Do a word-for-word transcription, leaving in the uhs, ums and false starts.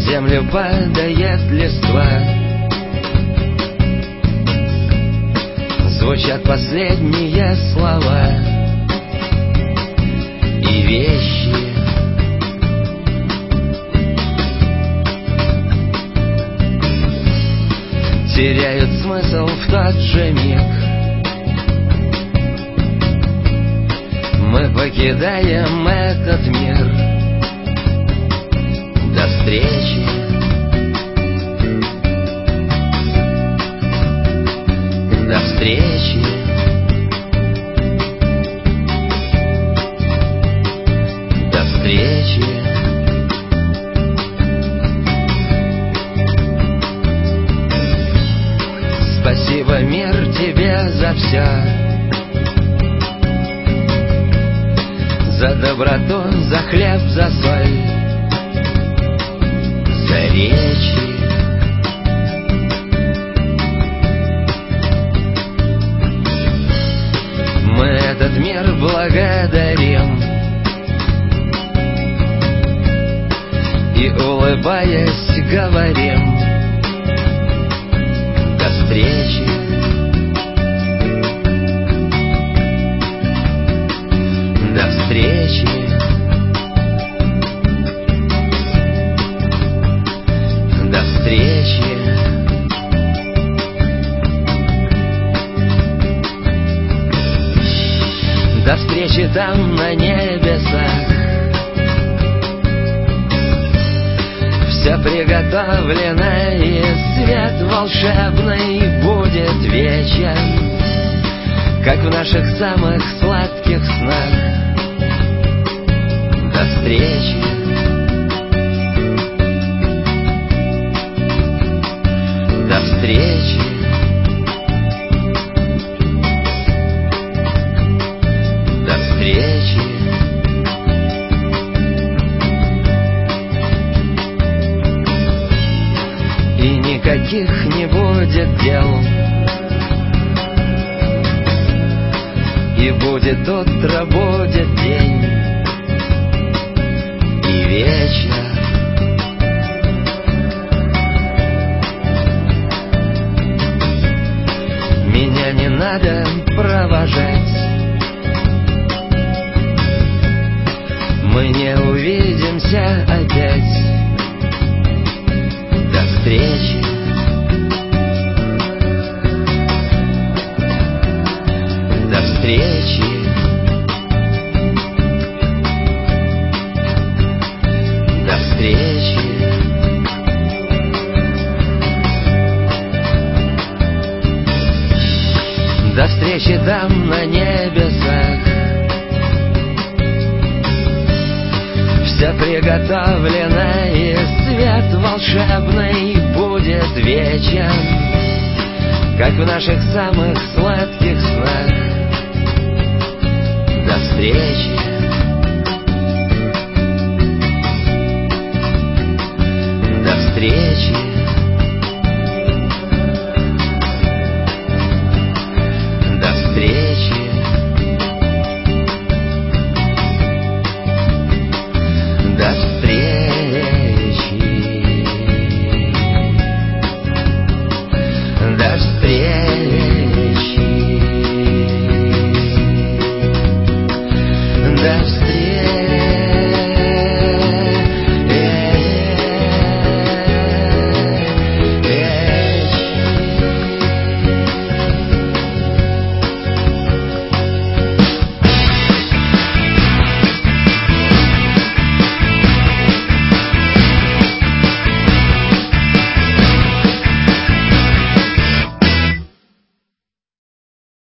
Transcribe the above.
землю падает листва, звучат последние слова и вещи. Теряют смысл в тот же миг. Мы покидаем этот мир. До встречи. До встречи. До встречи. Спасибо, мир, тебе за все, за доброту, за хлеб, за соль, за речи. Мы этот мир благодарим и, улыбаясь, говорим: до встречи. До встречи. До встречи. До встречи там на небесах. Все приготовлено, и свет волшебный будет вечен, как в наших самых сладких снах. До встречи. До встречи. До встречи. И никаких не будет дел, и будет утро, будет день и вечер. Меня не надо провожать, мы не увидимся опять. До встречи. До встречи. До встречи. До встречи там на небесах. Все приготовлено, и свет волшебный будет вечен, как в наших самых сладких снах. До встречи.